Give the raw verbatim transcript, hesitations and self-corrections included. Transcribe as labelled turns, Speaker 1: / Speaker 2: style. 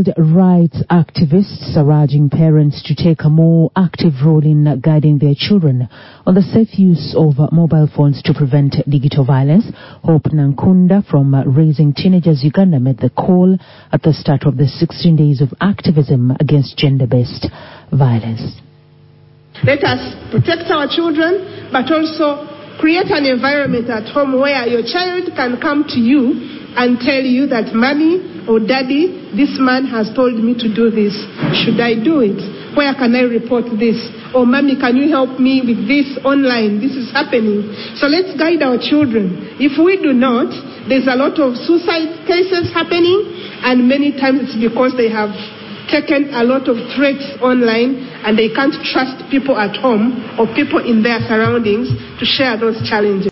Speaker 1: Child rights activists are urging parents to take a more active role in guiding their children on the safe use of mobile phones to prevent digital violence. Hope Nankunda from Raising Teenagers Uganda made the call at the start of the sixteen days of activism against gender-based violence.
Speaker 2: Let us protect our children, but also create an environment at home where your child can come to you and tell you that, Mommy or Daddy, this man has told me to do this. Should I do it? Where can I report this? Or, Mommy, can you help me with this online? This is happening. So let's guide our children. If we do not, there's a lot of suicide cases happening, and many times it's because they have taken a lot of threats online and they can't trust people at home or people in their surroundings to share those challenges.